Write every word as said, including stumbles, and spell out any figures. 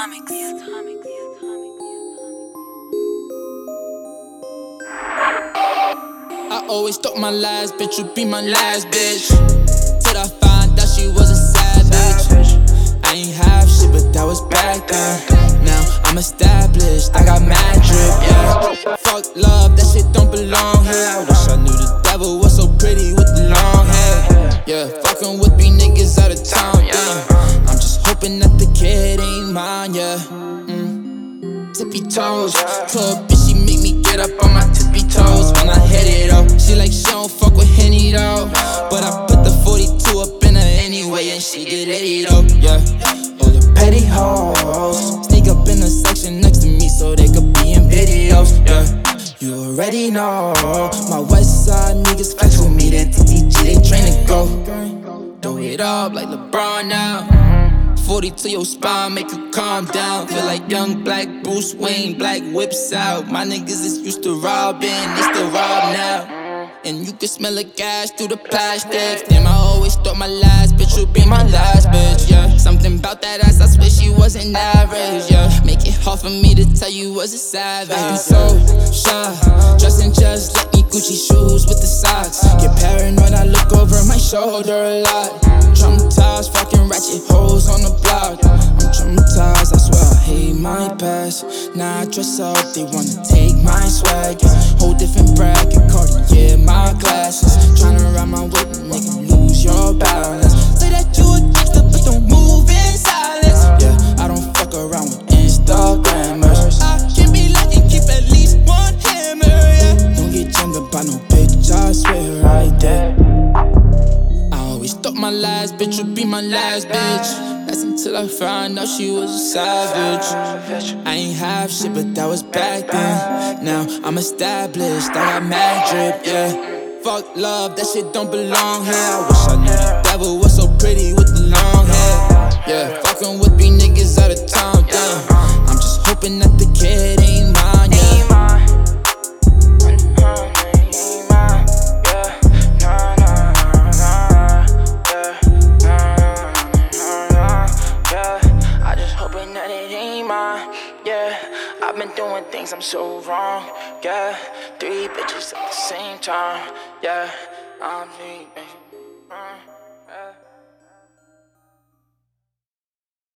Atomics. I always thought my last bitch would be my last bitch, till I found out she was a savage. I ain't have shit, but that was back then. Now I'm established, I got mad drip, yeah. Fuck love, that shit don't belong here. I wish I knew the devil was so pretty with the long hair. Yeah, fucking with me niggas out of town, yeah. I'm just hoping that the kid ain't mine, yeah. Mm. Tippy toes, to a bitch, she make me get up on my tippy toes when I hit it up. She like she don't fuck with Henny though, but I put the forty-two up in her anyway and she get eighty though, yeah. All the petty hoes sneak up in the section next to me so they could be in videos, yeah. You already know my west side niggas flex with me, then T T G they train to go. Throw it up like LeBron now. forty to your spine, make you calm down. Feel like young black Bruce Wayne, black whips out. My niggas is used to robbing, they still rob now. And you can smell the gas through the plastic. Damn, I always thought my last bitch would be my last bitch, yeah. Something about that ass, I swear she wasn't average, yeah. Make it hard for me to tell you was a savage. I'm so shy, dressing just like me, Gucci shoes with the socks. Get paranoid, I look over my shoulder a lot. Traumatized, fucking ratchet hoes on the block. I'm traumatized, I swear I hate my past. Now I dress up, they wanna take my swag. Whole different bracket, Cartier, my glasses. Tryna ride my whip and make you lose your balance. Say that you a gangster, but don't move in silence. Yeah, I don't fuck around with Instagrammers. I can be like and keep at least one hammer, yeah. Don't get younger by no bitch, I swear I did. Thought my last bitch would be my last bitch. That's until I found out she was a savage. I ain't have shit, but that was back then. Now I'm established, I got mad drip, yeah. Fuck love, that shit don't belong here. I wish I knew the devil was so pretty with the long hair. Yeah, fucking with me niggas out of town, yeah. I'm just hoping that the kid ain't mine, yeah. Yeah, I've been doing things I'm so wrong. Yeah, three bitches at the same time. Yeah, I'm me.